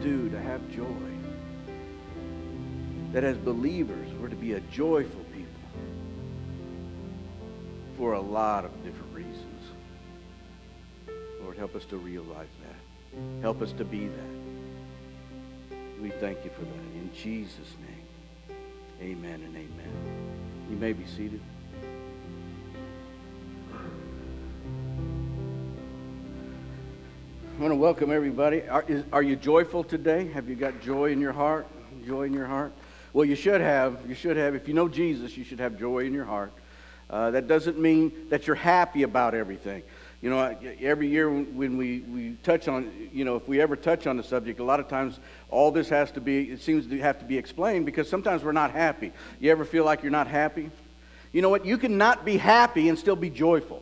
do to have joy. That as believers, we're to be a joyful people for a lot of different reasons. Lord, help us to realize that. Help us to be that. We thank you for that. In Jesus' name, amen and amen. You may be seated. I want to welcome everybody. Are you joyful today? Have you got joy in your heart? Joy in your heart? Well, you should have. You should have. If you know Jesus, you should have joy in your heart. That doesn't mean that you're happy about everything. You know, every year when we touch on, if we ever touch on the subject, a lot of times all this it seems to have to be explained because sometimes we're not happy. You ever feel like you're not happy? You know what? You can not be happy and still be joyful.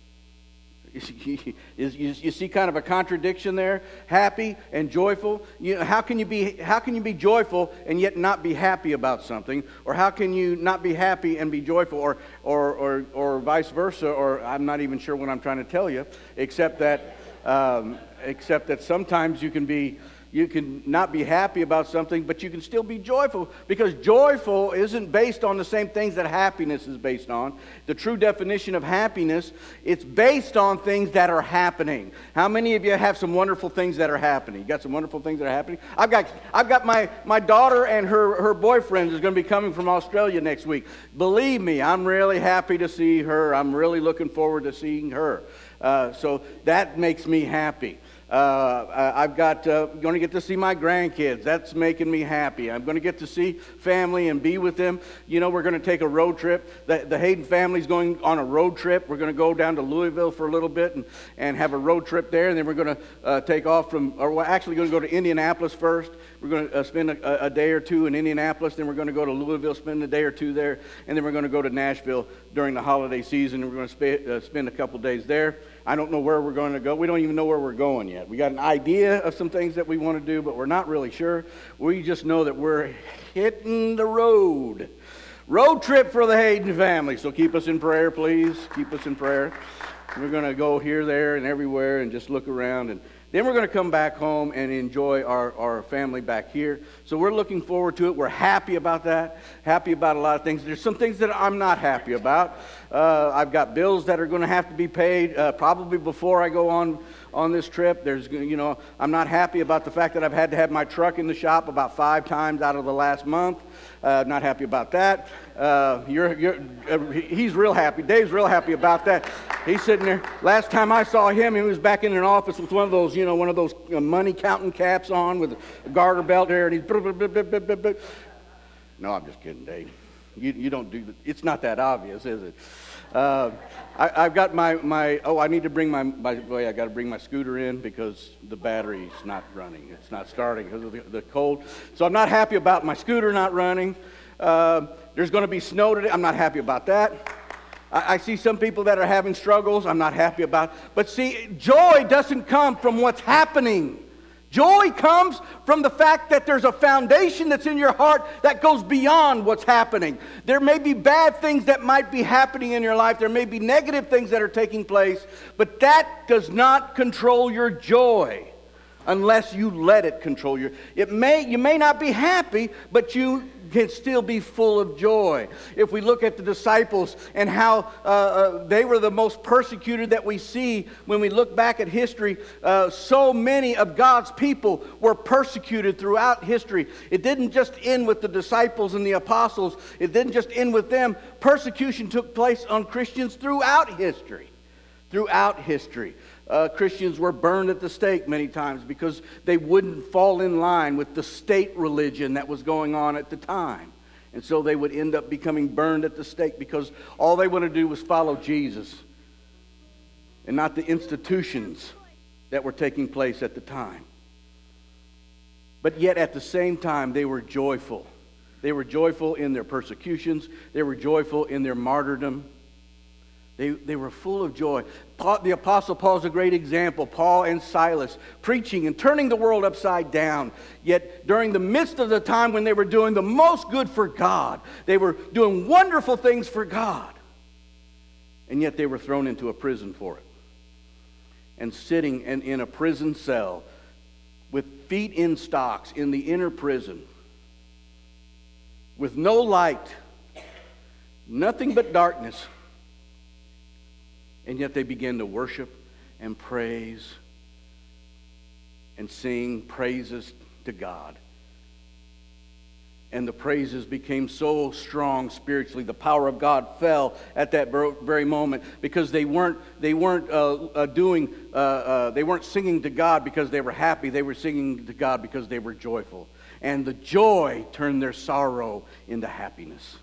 You see kind of a contradiction there, happy and joyful. How can you be joyful and yet not be happy about something, or how can you not be happy and be joyful, or vice versa? Or I'm not even sure what I'm trying to tell you, except that sometimes you can not be happy about something, but you can still be joyful, because joyful isn't based on the same things that happiness is based on. The true definition of happiness, it's based on things that are happening. How many of you have some wonderful things that are happening? You got some wonderful things that are happening? I've got my daughter and her boyfriend is going to be coming from Australia next week. Believe me, I'm really happy to see her. I'm really looking forward to seeing her. So that makes me happy. I've got going to get to see my grandkids. That's making me happy. I'm going to get to see family and be with them. We're going to take a road trip. The Hayden family's going on a road trip. We're going to go down to Louisville for a little bit and have a road trip there. And then we're going to take off we're actually going to go to Indianapolis first. We're going to spend a day or two in Indianapolis. Then we're going to go to Louisville, spend a day or two there. And then we're going to go to Nashville during the holiday season. And we're going to spend a couple days there. I don't know where we're going to go. We don't even know where we're going yet. We got an idea of some things that we want to do, but we're not really sure. We just know that we're hitting the road. Road trip for the Hayden family. So keep us in prayer, please. Keep us in prayer. We're going to go here, there, and everywhere and just look around. And then we're going to come back home and enjoy our family back here. So we're looking forward to it. We're happy about that. Happy about a lot of things. There's some things that I'm not happy about. I've got bills that are going to have to be paid probably before I go on this trip. I'm not happy about the fact that I've had to have my truck in the shop about 5 times out of the last month. Not happy about that. He's real happy. Dave's real happy about that. He's sitting there. Last time I saw him, he was back in an office with one of those money counting caps on with a garter belt there, and he's. No, I'm just kidding, Dave. You don't do that. It's not that obvious, is it? I've got I need to bring I got to bring my scooter in because the battery's not running. It's not starting because of the cold. So I'm not happy about my scooter not running. There's going to be snow today. I'm not happy about that. I see some people that are having struggles. I'm not happy about. But see, joy doesn't come from what's happening. Joy comes from the fact that there's a foundation that's in your heart that goes beyond what's happening. There may be bad things that might be happening in your life. There may be negative things that are taking place. But that does not control your joy unless you let it control you. You may not be happy, but you can still be full of joy. If we look at the disciples and how they were the most persecuted that we see when we look back at history, so many of God's people were persecuted throughout history. It didn't just end with the disciples and the apostles. It didn't just end with them. Persecution took place on Christians throughout history. Throughout history. Christians were burned at the stake many times because they wouldn't fall in line with the state religion that was going on at the time. And so they would end up becoming burned at the stake because all they wanted to do was follow Jesus and not the institutions that were taking place at the time. But yet at the same time, they were joyful. They were joyful in their persecutions. They were joyful in their martyrdom. They were full of joy. The Apostle Paul's a great example. Paul and Silas preaching and turning the world upside down. Yet during the midst of the time when they were doing the most good for God, they were doing wonderful things for God. And yet they were thrown into a prison for it. And sitting in a prison cell with feet in stocks in the inner prison with no light, nothing but darkness. And yet they began to worship and praise and sing praises to God. And the praises became so strong spiritually. The power of God fell at that very moment because they weren't singing to God because they were happy. They were singing to God because they were joyful. And the joy turned their sorrow into happiness.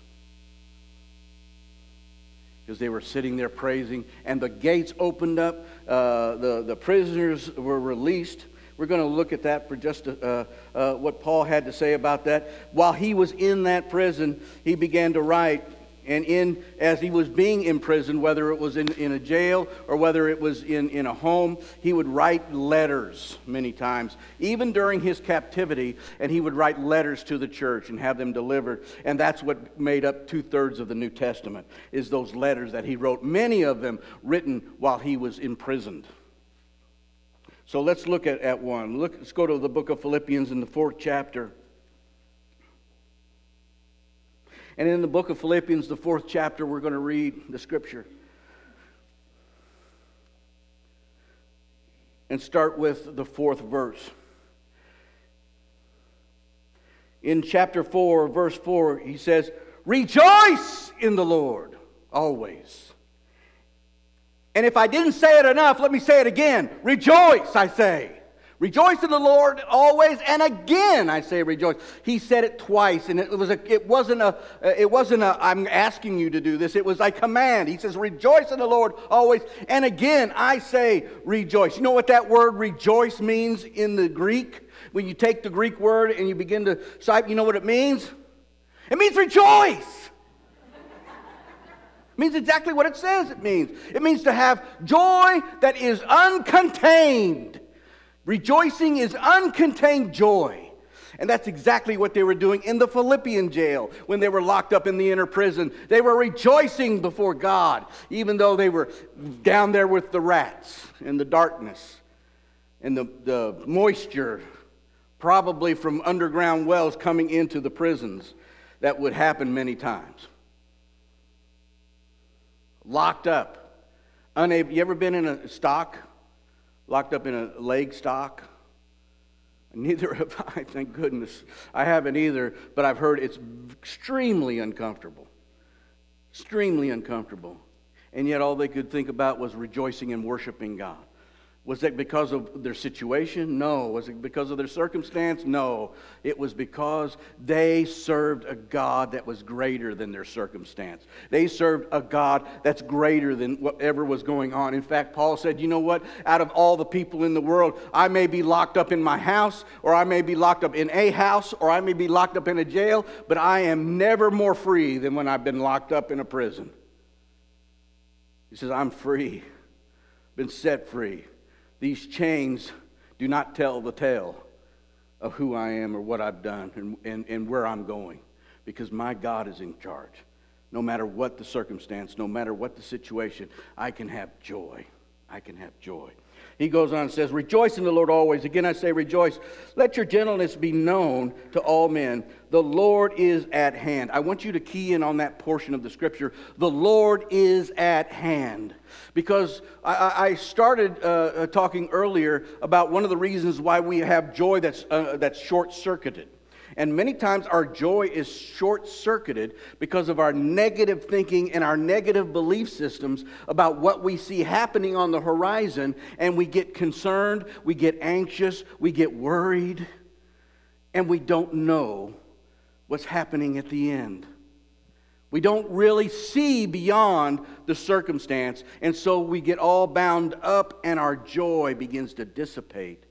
Because they were sitting there praising, and the gates opened up. The prisoners were released. We're going to look at that for just what Paul had to say about that. While he was in that prison, he began to write. And as he was being imprisoned, whether it was in a jail or whether it was in a home, he would write letters many times, even during his captivity, and he would write letters to the church and have them delivered. And that's what made up 2/3 of the New Testament, is those letters that he wrote, many of them written while he was imprisoned. So let's look at one. Let's go to the book of Philippians in the 4th chapter. And in the book of Philippians, the 4th chapter, we're going to read the scripture. And start with the 4th verse. In chapter 4, verse 4, he says, "Rejoice in the Lord always." And if I didn't say it enough, let me say it again. Rejoice, I say. Rejoice in the Lord always, and again I say rejoice. He said it twice, and it wasn't a I'm asking you to do this. It was a command. He says, "Rejoice in the Lord always, and again I say rejoice." You know what that word rejoice means in the Greek? When you take the Greek word and you begin to cite, you know what it means? It means rejoice. It means exactly what it says it means. It means to have joy that is uncontained. Rejoicing is uncontained joy. And that's exactly what they were doing in the Philippian jail when they were locked up in the inner prison. They were rejoicing before God, even though they were down there with the rats and the darkness and the moisture, probably from underground wells coming into the prisons. That would happen many times. Locked up, unable. You ever been in a stock? Locked up in a leg stock? Neither have I, thank goodness. I haven't either, but I've heard it's extremely uncomfortable. Extremely uncomfortable. And yet all they could think about was rejoicing and worshiping God. Was that because of their situation? No. Was it because of their circumstance? No. It was because they served a God that was greater than their circumstance. They served a God that's greater than whatever was going on. In fact, Paul said, you know what? Out of all the people in the world, I may be locked up in my house, or I may be locked up in a house, or I may be locked up in a jail, but I am never more free than when I've been locked up in a prison. He says, I'm free. Been set free. These chains do not tell the tale of who I am or what I've done and where I'm going, because my God is in charge. No matter what the circumstance, no matter what the situation, I can have joy. I can have joy. He goes on and says, "Rejoice in the Lord always." Again, I say rejoice. "Let your gentleness be known to all men. The Lord is at hand." I want you to key in on that portion of the scripture. The Lord is at hand. Because I started talking earlier about one of the reasons why we have joy that's short-circuited. And many times our joy is short-circuited because of our negative thinking and our negative belief systems about what we see happening on the horizon. And we get concerned, we get anxious, we get worried, and we don't know what's happening at the end. We don't really see beyond the circumstance, and so we get all bound up and our joy begins to dissipate.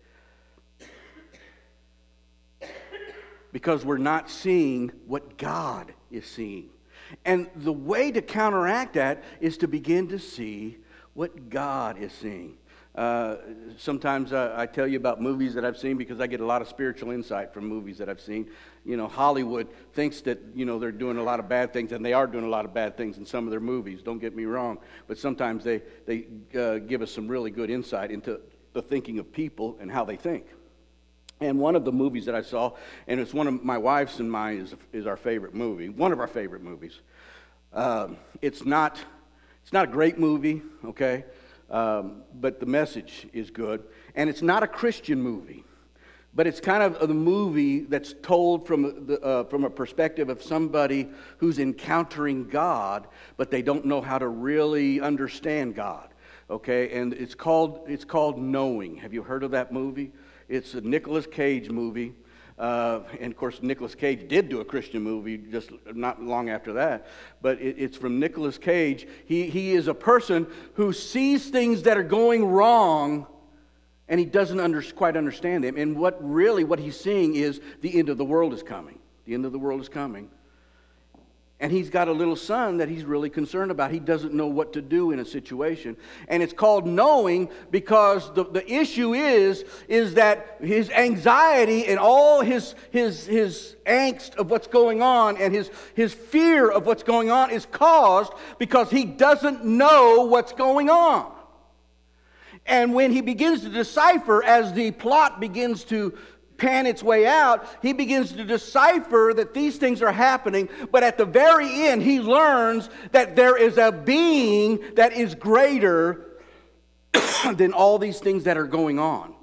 Because we're not seeing what God is seeing. And the way to counteract that is to begin to see what God is seeing. Sometimes I tell you about movies that I've seen because I get a lot of spiritual insight from movies that I've seen. You know, Hollywood thinks that, you know, they're doing a lot of bad things, and they are doing a lot of bad things in some of their movies. Don't get me wrong. But sometimes they give us some really good insight into the thinking of people and how they think. And one of the movies that I saw, and it's one of my wife's and mine, is our favorite movie, one of our favorite movies. It's not a great movie, okay, but the message is good. And it's not a Christian movie, but it's kind of a movie that's told from a perspective of somebody who's encountering God, but they don't know how to really understand God, okay? And it's called Knowing. Have you heard of that movie? It's a Nicolas Cage movie. And of course, Nicolas Cage did do a Christian movie just not long after that. But it's from Nicolas Cage. He is a person who sees things that are going wrong, and he doesn't quite understand them. And what he's seeing is the end of the world is coming. The end of the world is coming. And he's got a little son that he's really concerned about. He doesn't know what to do in a situation. And it's called Knowing because the issue is that his anxiety and all his angst of what's going on and his fear of what's going on is caused because he doesn't know what's going on. And when he begins to decipher, as the plot begins to pan its way out, he begins to decipher that these things are happening, but at the very end, he learns that there is a being that is greater than all these things that are going on.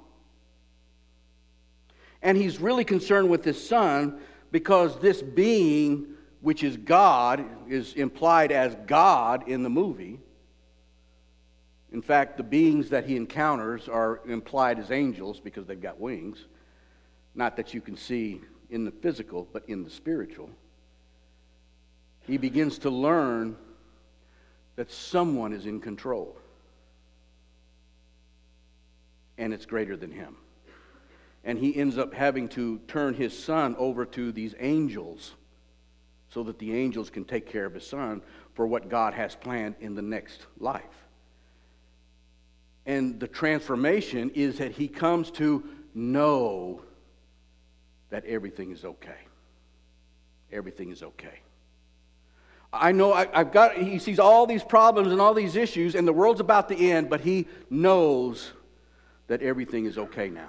And he's really concerned with his son because this being, which is God, is implied as God in the movie. In fact, the beings that he encounters are implied as angels because they've got wings. Not that you can see in the physical, but in the spiritual. He begins to learn that someone is in control. And it's greater than him. And he ends up having to turn his son over to these angels so that the angels can take care of his son for what God has planned in the next life. And the transformation is that he comes to know that everything is okay. Everything is okay. I know he sees all these problems and all these issues, and the world's about to end, but he knows that everything is okay now.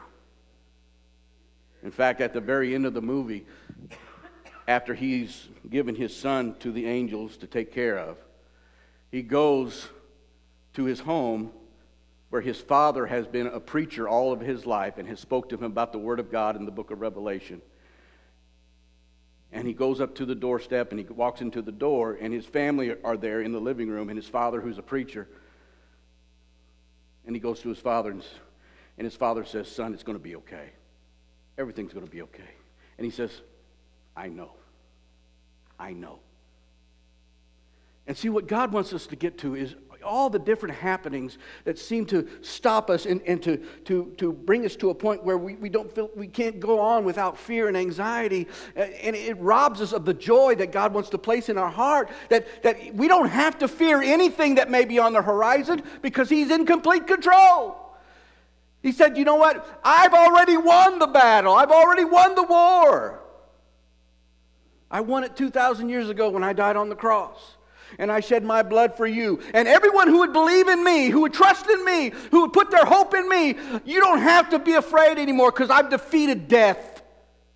In fact, at the very end of the movie, after he's given his son to the angels to take care of, he goes to his home where his father has been a preacher all of his life and has spoke to him about the Word of God in the book of Revelation. And he goes up to the doorstep and he walks into the door, and his family are there in the living room, and his father, who's a preacher, and he goes to his father, and his father says, "Son, it's going to be okay. Everything's going to be okay." And he says, "I know. I know." And see, what God wants us to get to is all the different happenings that seem to stop us and to bring us to a point where we don't feel we can't go on without fear and anxiety, and it robs us of the joy that God wants to place in our heart, that we don't have to fear anything that may be on the horizon because He's in complete control. He said, "You know what? I've already won the battle. I've already won the war. I won it 2,000 years ago when I died on the cross. And I shed my blood for you. And everyone who would believe in me, who would trust in me, who would put their hope in me, you don't have to be afraid anymore because I've defeated death.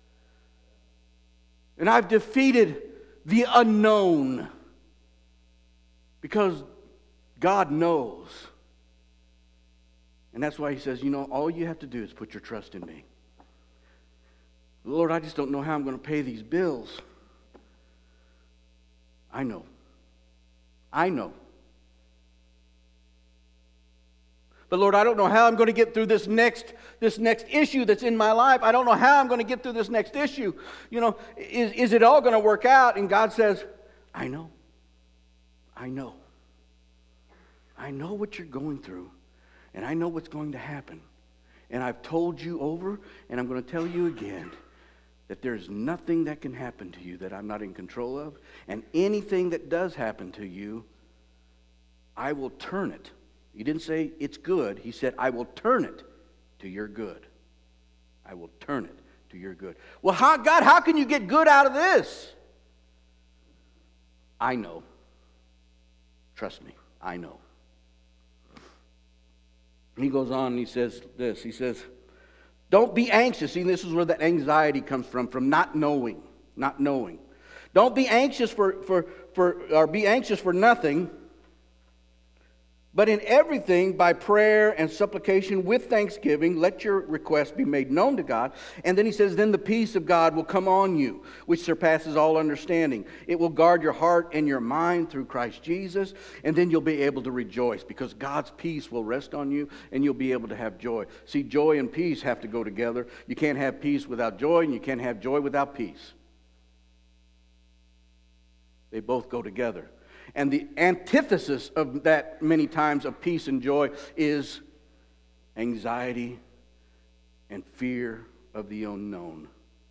And I've defeated the unknown. Because God knows." And that's why He says, all you have to do is put your trust in me. "Lord, I just don't know how I'm going to pay these bills." I know. But Lord, I don't know how I'm going to get through this next issue that's in my life. I don't know how I'm going to get through this next issue. Is it all going to work out? And God says, I know. I know what you're going through. And I know what's going to happen. And I've told you over, and I'm going to tell you again, that there's nothing that can happen to you that I'm not in control of. And anything that does happen to you, I will turn it. He didn't say it's good. He said, I will turn it to your good. I will turn it to your good. Well, God, how can you get good out of this? I know. Trust me, I know. He goes on and he says this. He says, Don't be anxious. See, this is where that anxiety comes from not knowing. Not knowing. Don't be anxious be anxious for nothing, but in everything, by prayer and supplication with thanksgiving, let your requests be made known to God. And then he says, then the peace of God will come on you, which surpasses all understanding. It will guard your heart and your mind through Christ Jesus. And then you'll be able to rejoice because God's peace will rest on you and you'll be able to have joy. See, joy and peace have to go together. You can't have peace without joy, and you can't have joy without peace. They both go together. And the antithesis of that many times of peace and joy is anxiety and fear of the unknown.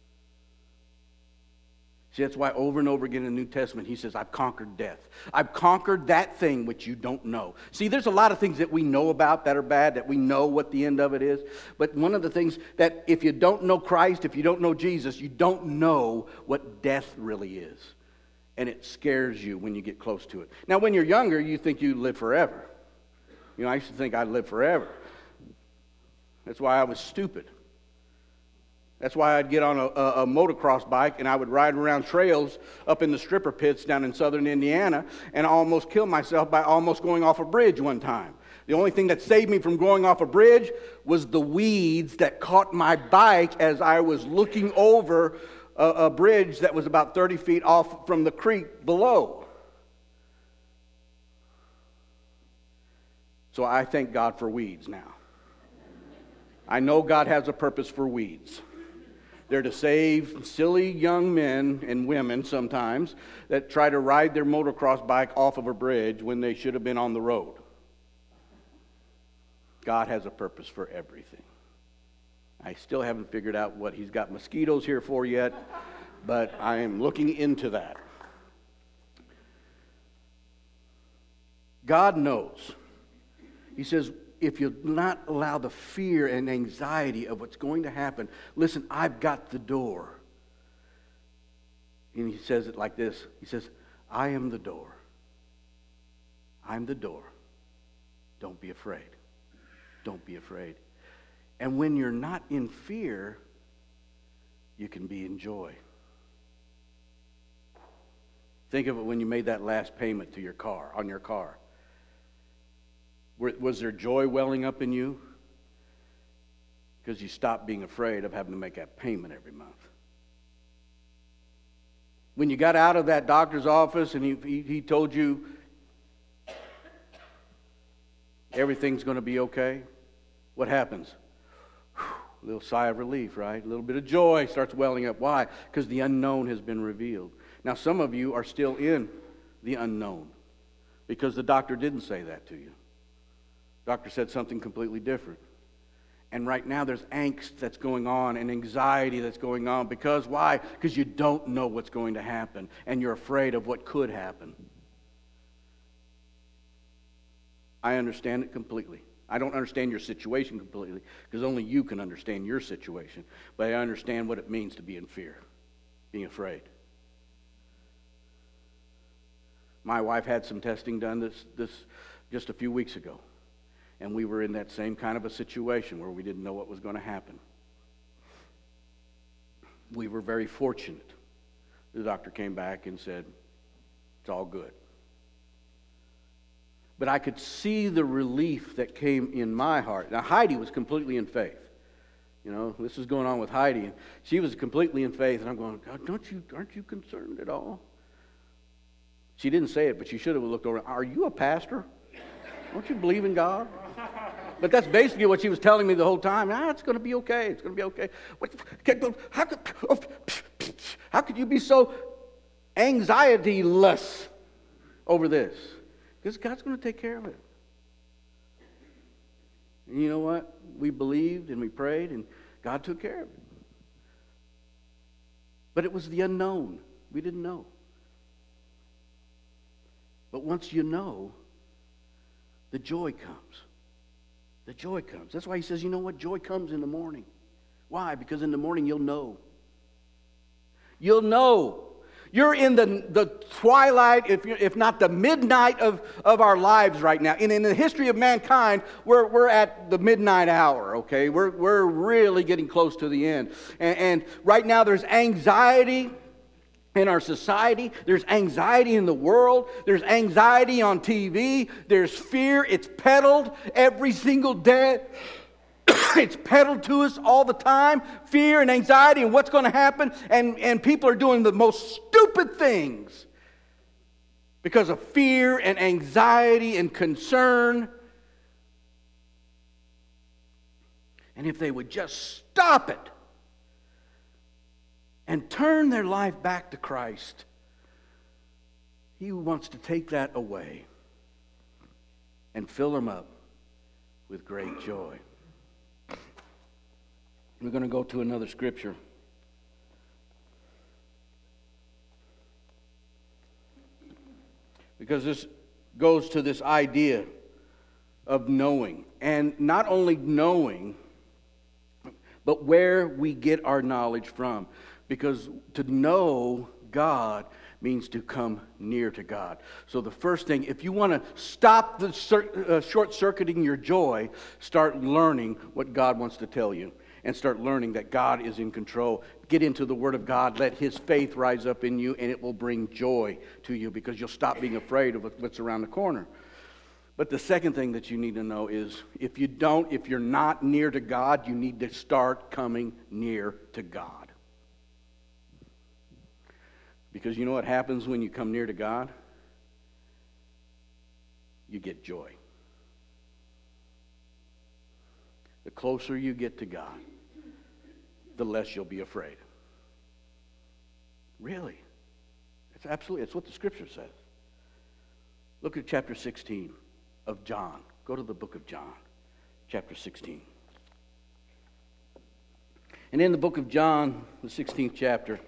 See, that's why over and over again in the New Testament he says, I've conquered death. I've conquered that thing which you don't know. See, there's a lot of things that we know about that are bad, that we know what the end of it is. But one of the things that if you don't know Christ, if you don't know Jesus, you don't know what death really is. And it scares you when you get close to it. Now, when you're younger, you think you live forever. You know, I used to think I'd live forever. That's why I was stupid. That's why I'd get on a motocross bike and I would ride around trails up in the stripper pits down in southern Indiana and almost kill myself by almost going off a bridge one time. The only thing that saved me from going off a bridge was the weeds that caught my bike as I was looking over a bridge that was about 30 feet off from the creek below. So I thank God for weeds now. I know God has a purpose for weeds. They're to save silly young men and women sometimes that try to ride their motocross bike off of a bridge when they should have been on the road. God has a purpose for everything. I still haven't figured out what he's got mosquitoes here for yet, but I am looking into that. God knows. He says, if you'll not allow the fear and anxiety of what's going to happen, listen, I've got the door. And he says it like this. He says, I am the door. I'm the door. Don't be afraid. Don't be afraid. And when you're not in fear, you can be in joy. Think of it when you made that last payment to your car, on your car. Was there joy welling up in you? Because you stopped being afraid of having to make that payment every month. When you got out of that doctor's office and he told you everything's going to be okay, what happens? A little sigh of relief, right? A little bit of joy starts welling up. Why? Because the unknown has been revealed. Now, some of you are still in the unknown because the doctor didn't say that to you. The doctor said something completely different. And right now there's angst that's going on and anxiety that's going on. Because why? Because you don't know what's going to happen and you're afraid of what could happen. I understand it completely. I don't understand your situation completely because only you can understand your situation. But I understand what it means to be in fear, being afraid. My wife had some testing done this just a few weeks ago. And we were in that same kind of a situation where we didn't know what was going to happen. We were very fortunate. The doctor came back and said, it's all good. But I could see the relief that came in my heart. Now, Heidi was completely in faith. You know, this is going on with Heidi. And she was completely in faith. And I'm going, God, aren't you concerned at all? She didn't say it, but she should have looked over. Are you a pastor? Don't you believe in God? But that's basically what she was telling me the whole time. It's going to be okay. It's going to be okay. How could you be so anxiety-less over this? Because God's going to take care of it. And you know what? We believed and we prayed and God took care of it. But it was the unknown. We didn't know. But once you know, the joy comes. The joy comes. That's why he says, you know what? Joy comes in the morning. Why? Because in the morning you'll know. You'll know. You're in the twilight, if not the midnight of our lives right now. And in the history of mankind, we're at the midnight hour, okay? We're really getting close to the end. And right now there's anxiety in our society. There's anxiety in the world. There's anxiety on TV. There's fear. It's peddled every single day. It's peddled to us all the time. Fear and anxiety and what's going to happen. And people are doing the most stupid things because of fear and anxiety and concern. And if they would just stop it and turn their life back to Christ, He wants to take that away and fill them up with great joy. We're going to go to another scripture. Because this goes to this idea of knowing. And not only knowing, but where we get our knowledge from. Because to know God means to come near to God. So the first thing, if you want to stop the short-circuiting your joy, start learning what God wants to tell you. And start learning that God is in control. Get into the Word of God. Let His faith rise up in you, and it will bring joy to you because you'll stop being afraid of what's around the corner. But the second thing that you need to know is if you're not near to God, you need to start coming near to God. Because you know what happens when you come near to God? You get joy. The closer you get to God, the less you'll be afraid. Really. It's what the Scripture says. Look at chapter 16 of John. Go to the book of John, chapter 16. And in the book of John, the 16th chapter,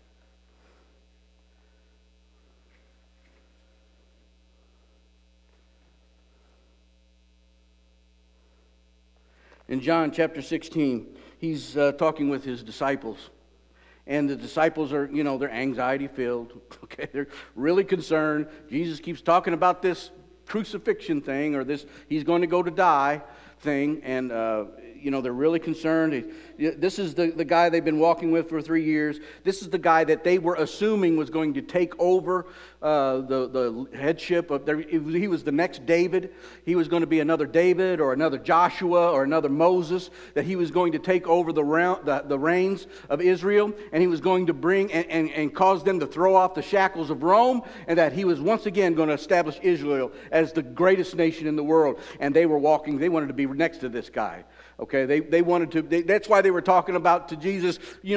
in John chapter 16, he's talking with his disciples. And the disciples are, they're anxiety filled. Okay, they're really concerned. Jesus keeps talking about this crucifixion thing or this he's going to go to die thing. And, they're really concerned. This is the guy they've been walking with for 3 years. This is the guy that they were assuming was going to take over the headship. He was the next David. He was going to be another David or another Joshua or another Moses, that he was going to take over the reins of Israel, and he was going to bring and cause them to throw off the shackles of Rome, and that he was once again going to establish Israel as the greatest nation in the world. And they wanted to be next to this guy. Okay, they wanted to. That's why they were talking about to Jesus.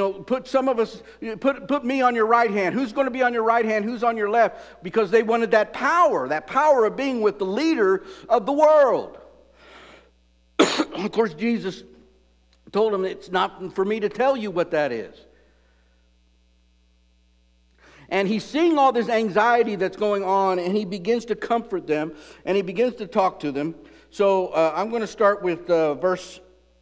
Put me on your right hand. Who's going to be on your right hand? Who's on your left? Because they wanted that power of being with the leader of the world. Of course, Jesus told them it's not for me to tell you what that is. And he's seeing all this anxiety that's going on, and he begins to comfort them, and he begins to talk to them. So I'm going to start with verse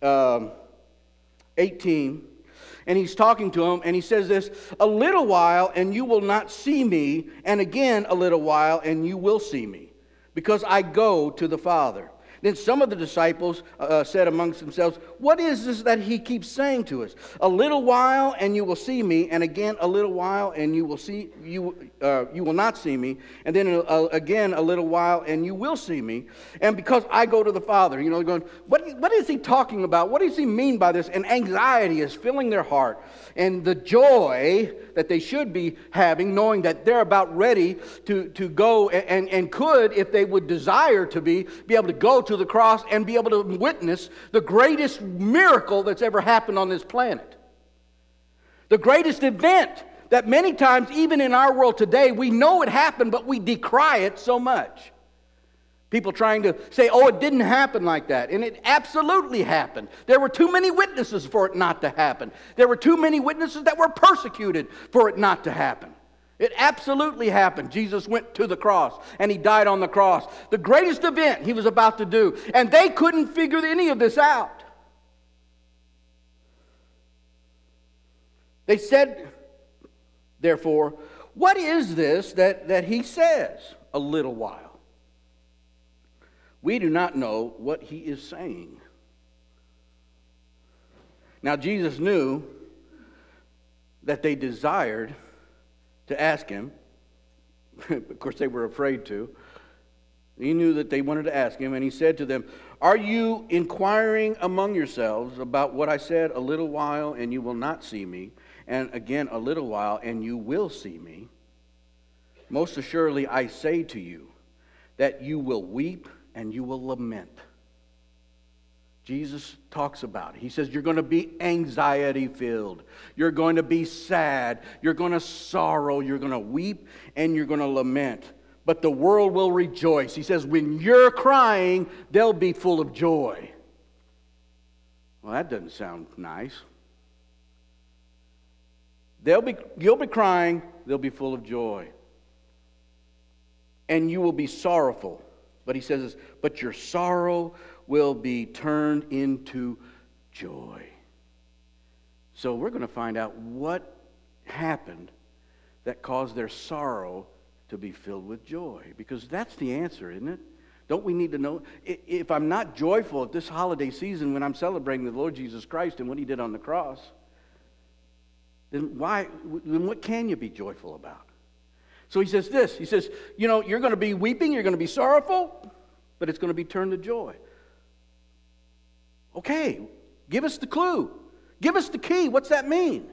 18, and he's talking to him, and he says this: a little while and you will not see me, and again a little while and you will see me, because I go to the Father. Then some of the disciples said amongst themselves, what is this that he keeps saying to us? A little while and you will see me, and again a little while and you will not see me, and then again a little while and you will see me, and because I go to the Father. Going, what is he talking about? What does he mean by this? And anxiety is filling their heart, and the joy that they should be having, knowing that they're about ready to go and could, if they would desire to be able to go to the cross and be able to witness the greatest miracle that's ever happened on this planet. The greatest event that many times, even in our world today, we know it happened, but we decry it so much. People trying to say, oh, it didn't happen like that. And it absolutely happened. There were too many witnesses for it not to happen. There were too many witnesses that were persecuted for it not to happen. It absolutely happened. Jesus went to the cross, and he died on the cross. The greatest event he was about to do. And they couldn't figure any of this out. They said, therefore, what is this that he says, a little while? We do not know what he is saying. Now, Jesus knew that they desired to ask him. Of course, they were afraid to. He knew that they wanted to ask him, and he said to them, "Are you inquiring among yourselves about what I said? A little while, and you will not see me, and again a little while, and you will see me. Most assuredly, I say to you, that you will weep and you will lament." Jesus talks about it. He says you're going to be anxiety-filled. You're going to be sad. You're going to sorrow. You're going to weep and you're going to lament. But the world will rejoice. He says when you're crying, they'll be full of joy. Well, that doesn't sound nice. You'll be crying. They'll be full of joy. And you will be sorrowful. But he says this, but your sorrow will be turned into joy. So we're going to find out what happened that caused their sorrow to be filled with joy. Because that's the answer, isn't it? Don't we need to know? If I'm not joyful at this holiday season when I'm celebrating the Lord Jesus Christ and what he did on the cross, then what can you be joyful about? So he says this. He says, you're going to be weeping, you're going to be sorrowful, but it's going to be turned to joy. Okay, give us the clue. Give us the key. What's that mean?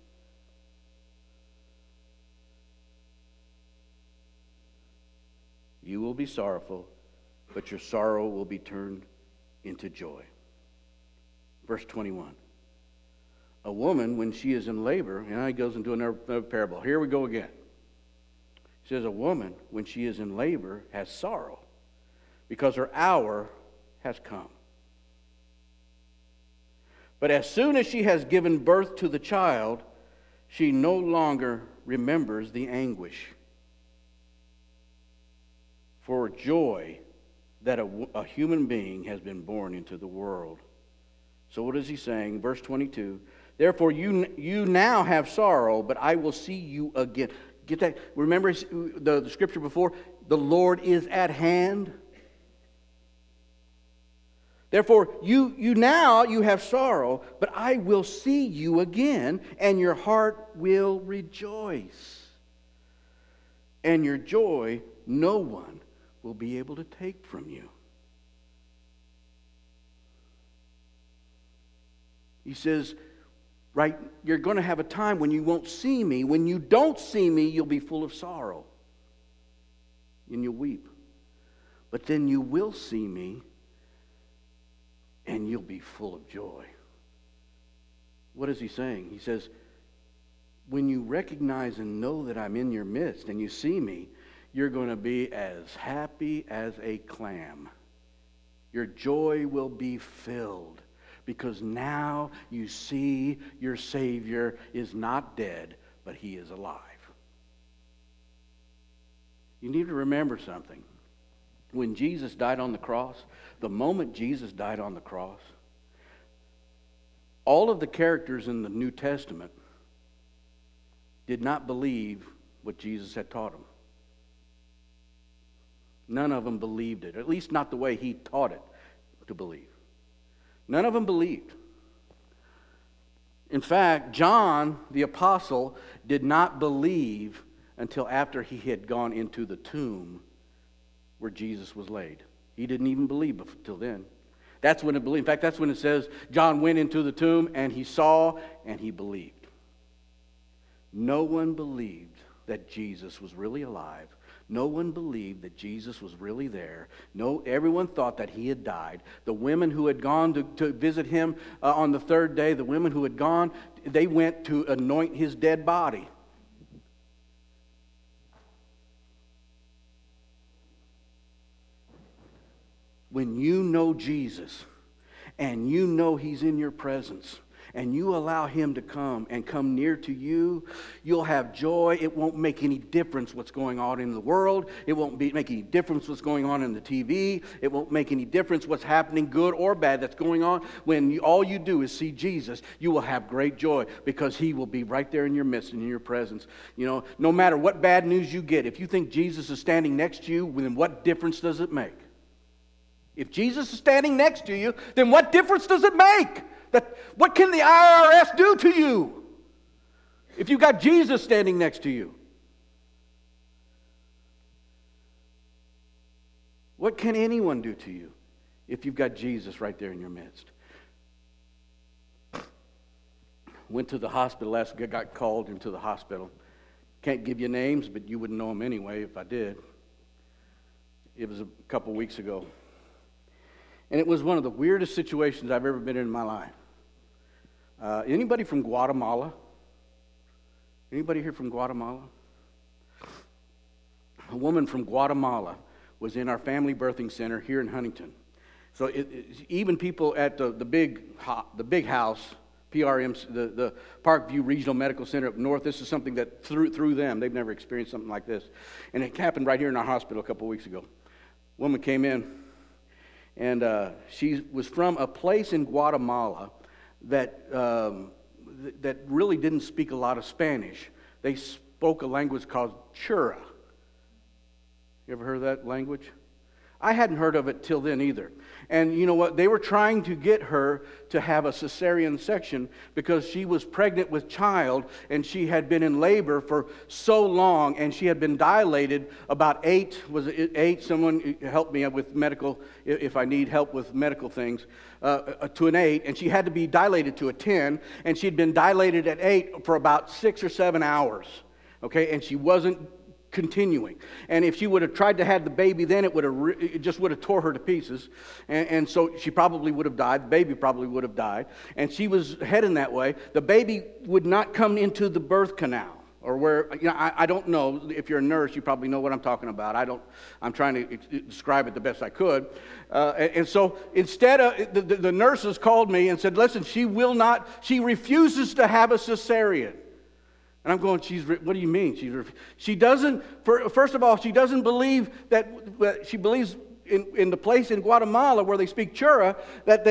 You will be sorrowful, but your sorrow will be turned into joy. Verse 21. A woman, when she is in labor, and he goes into another parable. Here we go again. He says, a woman, when she is in labor, has sorrow, because her hour has come. But as soon as she has given birth to the child, she no longer remembers the anguish for joy that a human being has been born into the world. So what is he saying? Verse 22, therefore you now have sorrow, but I will see you again. Get that? Remember the scripture before? The Lord is at hand. Therefore, you now have sorrow, but I will see you again, and your heart will rejoice. And your joy no one will be able to take from you. He says, right, you're going to have a time when you won't see me. When you don't see me, you'll be full of sorrow. And you'll weep. But then you will see me, and you'll be full of joy. What is he saying? He says, when you recognize and know that I'm in your midst and you see me, you're going to be as happy as a clam. Your joy will be filled because now you see your Savior is not dead, but he is alive. You need to remember something. When Jesus died on the cross, the moment Jesus died on the cross, all of the characters in the New Testament did not believe what Jesus had taught them. None of them believed it, at least not the way he taught it to believe. None of them believed. In fact, John, the apostle, did not believe until after he had gone into the tomb where Jesus was laid. He didn't even believe until then. That's when it believed. In fact, that's when it says John went into the tomb and he saw and he believed. No one believed that Jesus was really alive. No one believed that Jesus was really there. Everyone thought that he had died. The women who had gone to visit him on the third day, the women who had gone, they went to anoint his dead body. When you know Jesus and you know he's in your presence and you allow him to come and come near to you, you'll have joy. It won't make any difference what's going on in the world. It won't make any difference what's going on in the TV. It won't make any difference what's happening, good or bad, that's going on. When all you do is see Jesus, you will have great joy because he will be right there in your midst and in your presence. You know, no matter what bad news you get, if you think Jesus is standing next to you, then what difference does it make? If Jesus is standing next to you, then what difference does it make? What can the IRS do to you if you've got Jesus standing next to you? What can anyone do to you if you've got Jesus right there in your midst? Went to the hospital last week, got called into the hospital. Can't give you names, but you wouldn't know them anyway if I did. It was a couple weeks ago. And it was one of the weirdest situations I've ever been in my life. Anybody from Guatemala? Anybody here from Guatemala? A woman from Guatemala was in our family birthing center here in Huntington. So even people at the big house, PRM, the Parkview Regional Medical Center up north, this is something that through them, they've never experienced something like this. And it happened right here in our hospital a couple of weeks ago. A woman came in. And she was from a place in Guatemala that really didn't speak a lot of Spanish. They spoke a language called Chura. You ever heard of that language? I hadn't heard of it till then either. And you know what? They were trying to get her to have a cesarean section because she was pregnant with child and she had been in labor for so long and she had been dilated about 8. Was it 8? Someone help me with medical, if I need help with medical things, to an 8. And she had to be dilated to a 10. And she'd been dilated at 8 for about 6 or 7 hours. Okay? And she wasn't continuing. And if she would have tried to have the baby then, it just would have tore her to pieces. And so she probably would have died. The baby probably would have died. And she was heading that way. The baby would not come into the birth canal. Or where, you know, I don't know. If you're a nurse, you probably know what I'm talking about. I'm trying to describe it the best I could. And so instead of, the nurses called me and said, listen, she refuses to have a cesarean. And I'm going, what do you mean? She doesn't, first of all, she doesn't believe that, she believes in the place in Guatemala where they speak Chura, that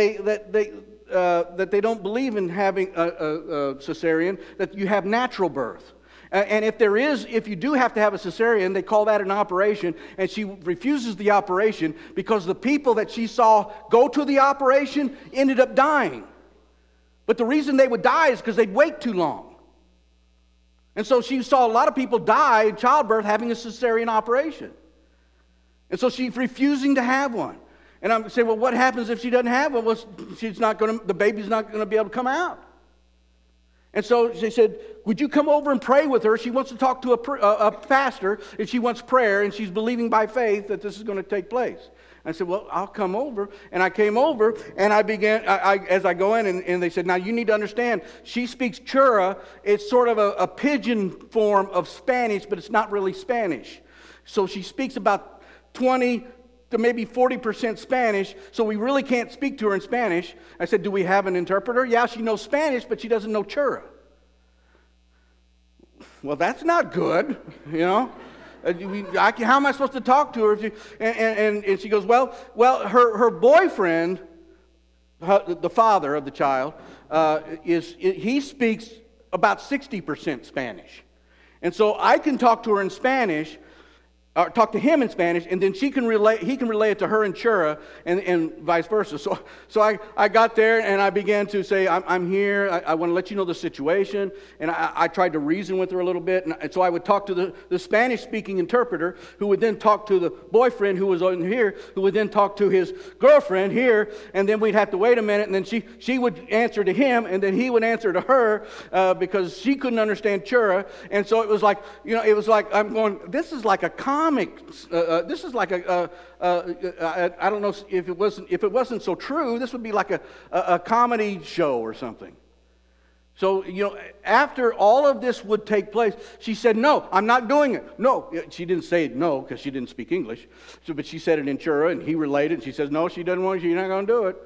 they don't believe in having a cesarean, that you have natural birth. And if you do have to have a cesarean, they call that an operation, and she refuses the operation because the people that she saw go to the operation ended up dying. But the reason they would die is because they'd wait too long. And so she saw a lot of people die in childbirth having a cesarean operation. And so she's refusing to have one. And I'm saying, well, what happens if she doesn't have one? Well, the baby's not going to be able to come out. And so she said, would you come over and pray with her? She wants to talk to a pastor, and she wants prayer, and she's believing by faith that this is going to take place. I said, well, I'll come over. And I came over, and I began, as I go in, and they said, now you need to understand, she speaks Chura. It's sort of a pidgin form of Spanish, but it's not really Spanish. So she speaks about 20 to maybe 40% Spanish, so we really can't speak to her in Spanish. I said, do we have an interpreter? Yeah, she knows Spanish, but she doesn't know Chura. Well, that's not good, you know. How am I supposed to talk to her? And she goes, well, her boyfriend, the father of the child, he speaks about 60% Spanish. And so I can talk to her in Spanish, or talk to him in Spanish, and then he can relay it to her in Chura, and vice versa. So I got there, and I began to say, I'm here, I want to let you know the situation, and I tried to reason with her a little bit, and so I would talk to the Spanish-speaking interpreter, who would then talk to the boyfriend who was on here, who would then talk to his girlfriend here, and then we'd have to wait a minute, and then she would answer to him, and then he would answer to her, because she couldn't understand Chura, and so it was like, I'm going, this is like a comic. This is like I don't know if it wasn't so true. This would be like a comedy show or something. So after all of this would take place, she said, "No, I'm not doing it." No, she didn't say no because she didn't speak English. But she said it in Chura, and he related. And she says, "No, she doesn't want it. She's not going to do it."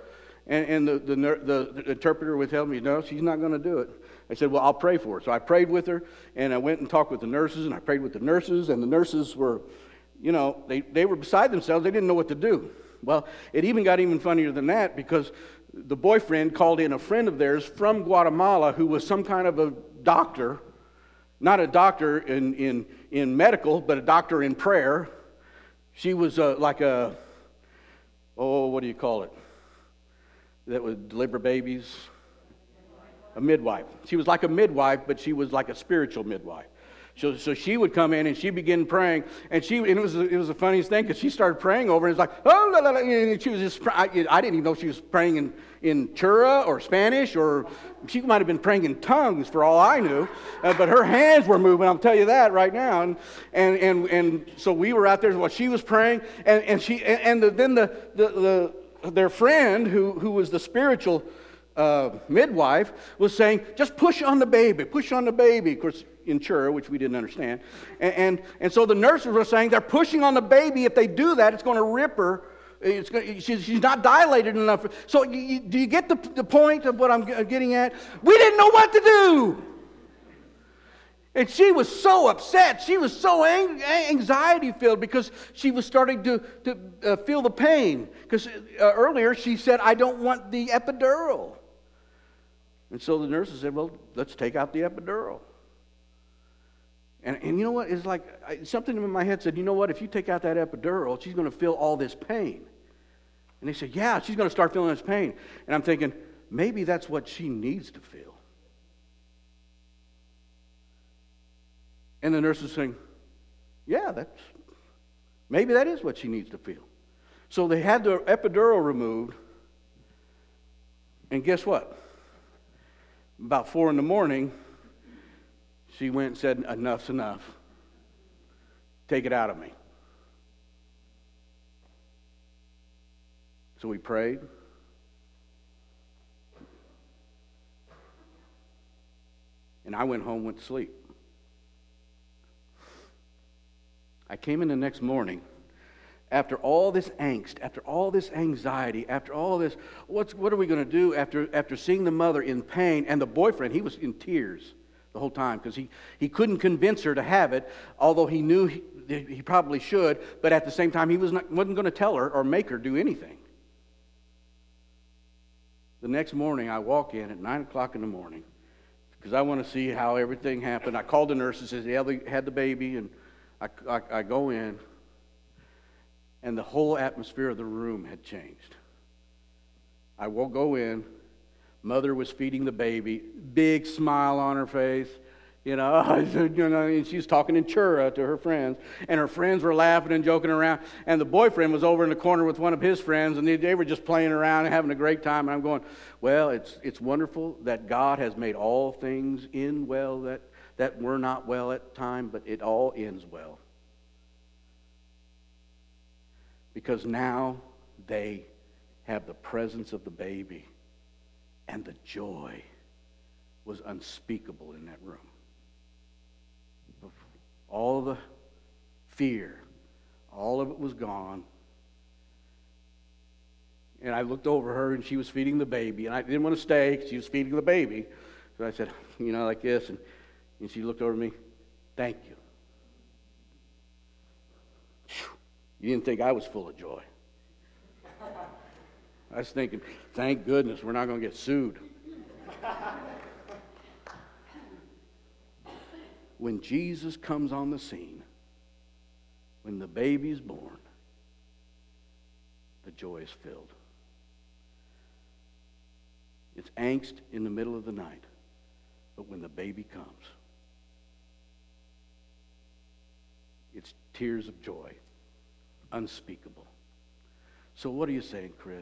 And the interpreter would tell me, no, she's not going to do it. I said, well, I'll pray for her. So I prayed with her, and I went and talked with the nurses, and I prayed with the nurses, and the nurses were, they were beside themselves. They didn't know what to do. Well, it even got even funnier than that, because the boyfriend called in a friend of theirs from Guatemala who was some kind of a doctor, not a doctor in medical, but a doctor in prayer. She was what do you call it? That would deliver babies? A midwife. She was like a midwife, but she was like a spiritual midwife. So she would come in and she began praying, and it was the funniest thing, because she started praying over, and it's like, oh, la, la, la, and she was just, I didn't even know she was praying in Chura or Spanish, or she might have been praying in tongues for all I knew, but her hands were moving. I'll tell you that right now. And so we were out there while she was praying, then their friend who was the spiritual midwife was saying, just push on the baby. Of course, in Chura, which we didn't understand. And so the nurses were saying they're pushing on the baby. If they do that, it's going to rip her. She's not dilated enough. So do you get the point of what I'm getting at? We didn't know what to do. And she was so upset. She was so anxiety-filled, because she was starting to feel the pain. Because earlier she said, I don't want the epidural. And so the nurses said, well, let's take out the epidural. And you know what? It's like something in my head said, you know what? If you take out that epidural, she's going to feel all this pain. And they said, yeah, she's going to start feeling this pain. And I'm thinking, maybe that's what she needs to feel. And the nurse is saying, yeah, maybe that is what she needs to feel. So they had the epidural removed. And guess what? About 4 a.m, she went and said, enough's enough. Take it out of me. So we prayed. And I went home, went to sleep. I came in the next morning, after all this angst, after all this anxiety, after all this, what are we going to do after seeing the mother in pain, and the boyfriend, he was in tears the whole time, because he couldn't convince her to have it, although he knew he probably should, but at the same time he wasn't going to tell her or make her do anything. The next morning I walk in at 9 o'clock in the morning, because I want to see how everything happened. I called the nurse and said, yeah, they had the baby, and I go in, and the whole atmosphere of the room had changed. I will go in. Mother was feeding the baby, big smile on her face, and she was talking in Chura to her friends, and her friends were laughing and joking around, and the boyfriend was over in the corner with one of his friends, and they were just playing around and having a great time, and I'm going, well, it's wonderful that God has made all things end well, that were not well at the time, but it all ends well. Because now they have the presence of the baby, and the joy was unspeakable in that room. All the fear, all of it was gone. And I looked over her, and she was feeding the baby, and I didn't want to stay because she was feeding the baby. So I said, like this, and she looked over at me, thank you. You didn't think I was full of joy. I was thinking, thank goodness we're not going to get sued. When Jesus comes on the scene, when the baby's born, the joy is filled. It's angst in the middle of the night, but when the baby comes, it's tears of joy, unspeakable. So what are you saying, Chris?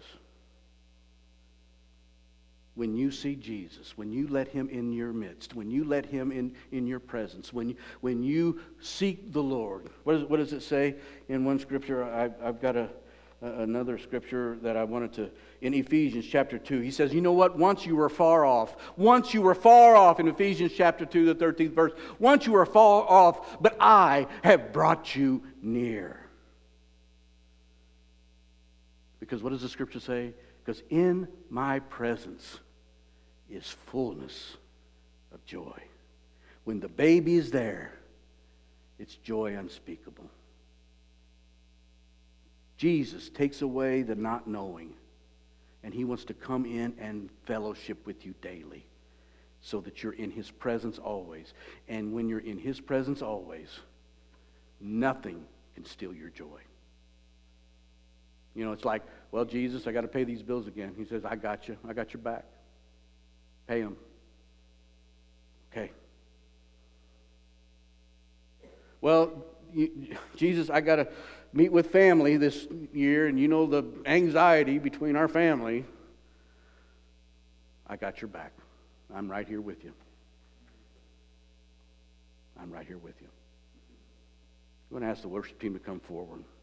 When you see Jesus, when you let him in your midst, when you let him in your presence, when you seek the Lord, what does it say in one scripture? I've got another scripture that I wanted to, in Ephesians chapter 2. He says, you know what? Once you were far off in Ephesians chapter 2, the 13th verse, once you were far off, but I have brought you near. Because what does the scripture say? Because in my presence is fullness of joy. When the baby is there, it's joy unspeakable. Jesus takes away the not knowing, and he wants to come in and fellowship with you daily so that you're in his presence always. And when you're in his presence always, nothing can steal your joy. You know, it's like, well, Jesus, I got to pay these bills again. He says, I got you. I got your back. Pay them. Okay. Well, Jesus, I got to meet with family this year, and you know the anxiety between our family. I got your back. I'm right here with you. I'm right here with you. I'm going to ask the worship team to come forward.